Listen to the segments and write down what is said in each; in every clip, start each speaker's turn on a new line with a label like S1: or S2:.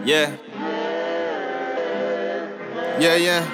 S1: Yeah, yeah.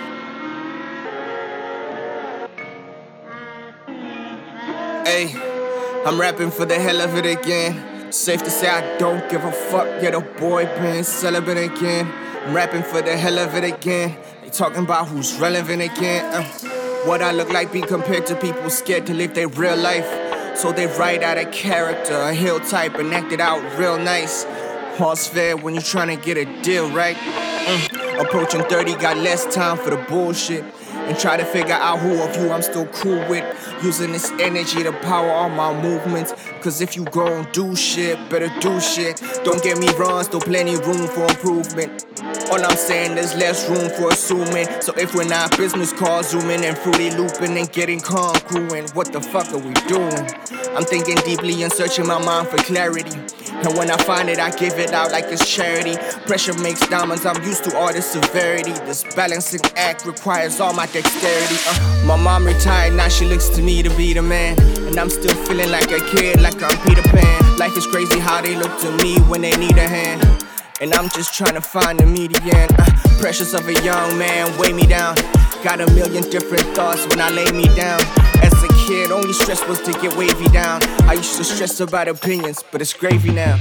S1: Hey, I'm rapping for the hell of it again. Safe to say I don't give a fuck. Yeah, the boy been celibate again. I'm rapping for the hell of it again. They talking about who's relevant again. What I look like be compared to people scared to live their real life. So they write out a character, a hill type, and act it out real nice. All's fair when you're trying to get a deal, right? Approaching 30, got less time for the bullshit. And try to figure out who of you I'm still cool with. Using this energy to power all my movements. Cause if you gon' do shit, better do shit. Don't get me wrong, still plenty room for improvement. All I'm saying, there's less room for assuming. So if we're not business cards, zooming and fruity looping and getting congruent, what the fuck are we doing? I'm thinking deeply and searching my mind for clarity. And when I find it, I give it out like it's charity. Pressure makes diamonds, I'm used to all this severity. This balancing act requires all my dexterity. My mom retired, now she looks to me to be the man. And I'm still feeling like a kid, like I'm Peter Pan. Life is crazy how they look to me when they need a hand. And I'm just trying to find the median. Pressures of a young man weigh me down. Got a million different thoughts when I lay me down. As a kid, only stress was to get wavy down. I used to stress about opinions, but it's gravy now.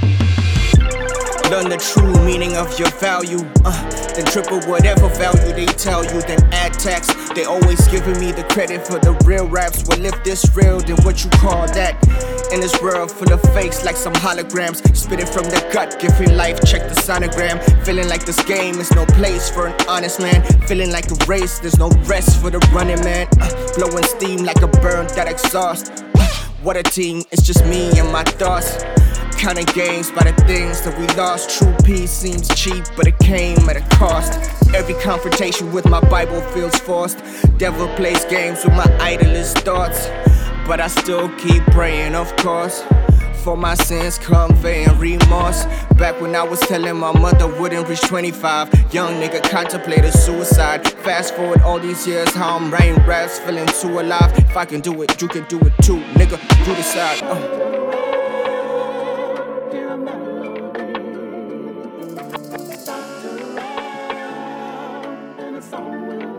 S1: Learn the true meaning of your value. Then triple whatever value they tell you. Then add tax. They always giving me the credit for the real raps. Well, if this real, then what you call that? In this world full of fakes like some holograms. Spitting from the gut, giving life, check the sonogram. Feeling like this game is no place for an honest man. Feeling like a race, there's no rest for the running man. Blowing steam like a burn that exhaust. What a team, it's just me and my thoughts. Counting games by the things that we lost. True peace seems cheap, but it came at a cost. Every confrontation with my Bible feels forced. Devil plays games with my idolist thoughts. But I still keep praying, of course, for my sins conveying remorse. Back when I was telling my mother wouldn't reach 25, young nigga contemplated suicide. Fast forward all these years, how I'm writing raps, feeling too alive. If I can do it, you can do it too, nigga. You decide.
S2: Song